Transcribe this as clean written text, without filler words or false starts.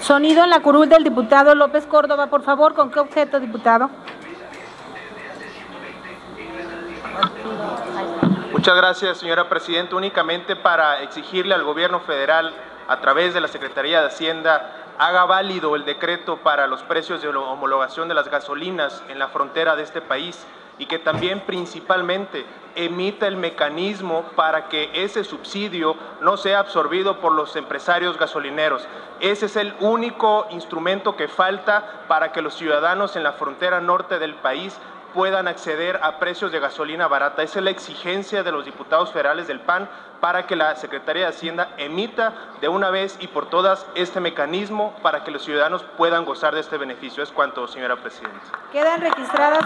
Sonido en la curul del diputado López Córdoba, por favor. ¿Con qué objeto, diputado? Muchas gracias, señora presidenta. Únicamente para exigirle al gobierno federal, a través de la Secretaría de Hacienda, haga válido el decreto para los precios de homologación de las gasolinas en la frontera de este país y que también principalmente emita el mecanismo para que ese subsidio no sea absorbido por los empresarios gasolineros. Ese es el único instrumento que falta para que los ciudadanos en la frontera norte del país puedan acceder a precios de gasolina barata. Esa es la exigencia de los diputados federales del PAN para que la Secretaría de Hacienda emita de una vez y por todas este mecanismo para que los ciudadanos puedan gozar de este beneficio. Es cuanto, señora presidenta. Quedan registradas